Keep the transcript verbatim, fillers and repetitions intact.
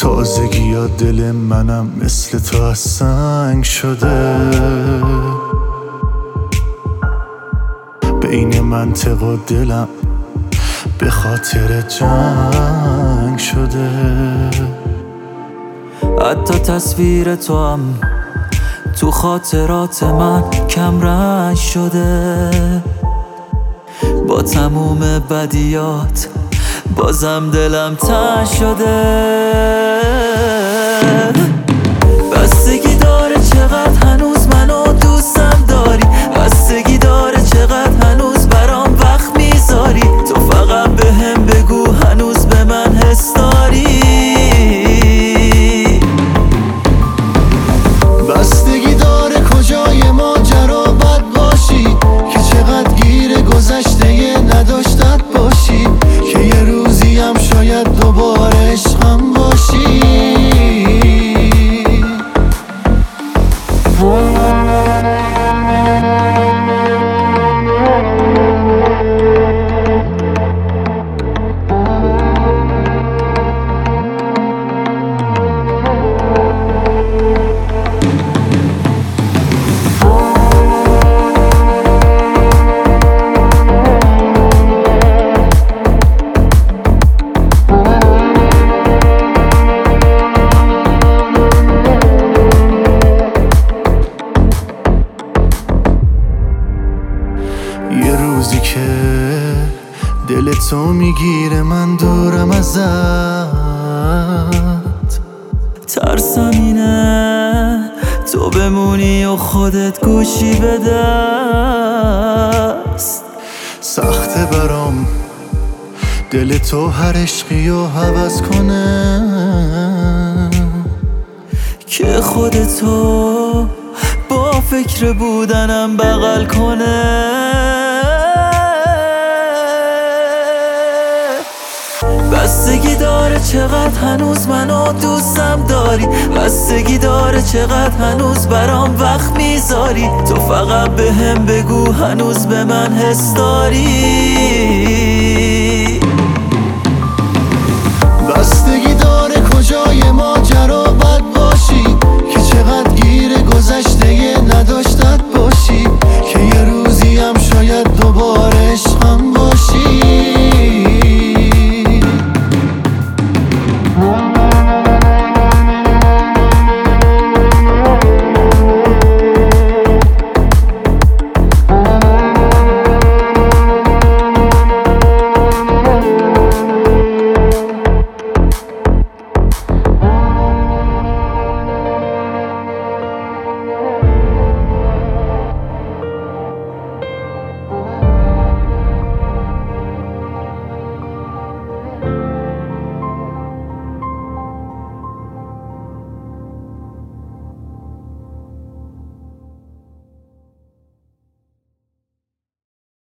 تازگی یا دل منم مثل تو از سنگ شده، بین منطق و دلم به خاطر جنگ شده. حتی تصویر تو هم تو خاطرات من کم رنگ شده. با تموم بدیات بازم دلم تنگ شده. بستگی داره چقدر هنوز منو دوستم داری، بستگی داره چقدر هنوز برام وقت میذاری. تو فقط بهم بگو هنوز به من حس داری. بستگی داره کجای ماجرا بد باشی، که چقدر گیر گذشته نداشتت باشی، که یه روزی هم شاید دوباره عشقم باشی. یه روزی که دل تو میگیره من دورم ازت، ترسم اینه تو بمونی و خودت گوشی به دست. سخته برام دل تو هر عشقی رو حوض کنه، که خودتو با فکر بودنم بغل کنه. بستگی داره چقدر هنوز منو دوستم داری، بستگی داره چقدر هنوز برام وقت میذاری. تو فقط بهم بگو هنوز به من حس داری.